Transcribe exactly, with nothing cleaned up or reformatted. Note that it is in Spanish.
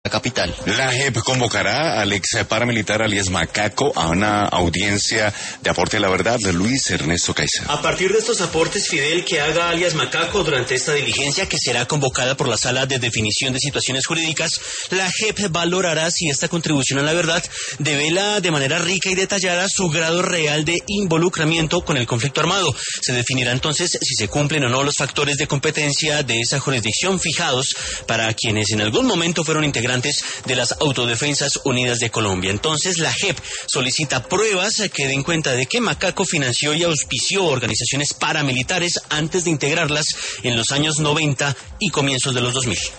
capital. La J E P convocará al ex paramilitar alias Macaco a una audiencia de aporte a la verdad de Luis Ernesto Caicedo. A partir de estos aportes, Fidel, que haga alias Macaco durante esta diligencia que será convocada por la Sala de Definición de Situaciones Jurídicas, la J E P valorará si esta contribución a la verdad devela de manera rica y detallada su grado real de involucramiento con el conflicto armado. Se definirá entonces si se cumplen o no los factores de competencia de esa jurisdicción fijados para quienes en algún momento fueron integrantes de las Autodefensas Unidas de Colombia. Entonces la J E P solicita pruebas que den cuenta de que Macaco financió y auspició organizaciones paramilitares antes de integrarlas en los años noventa y comienzos de los dos mil.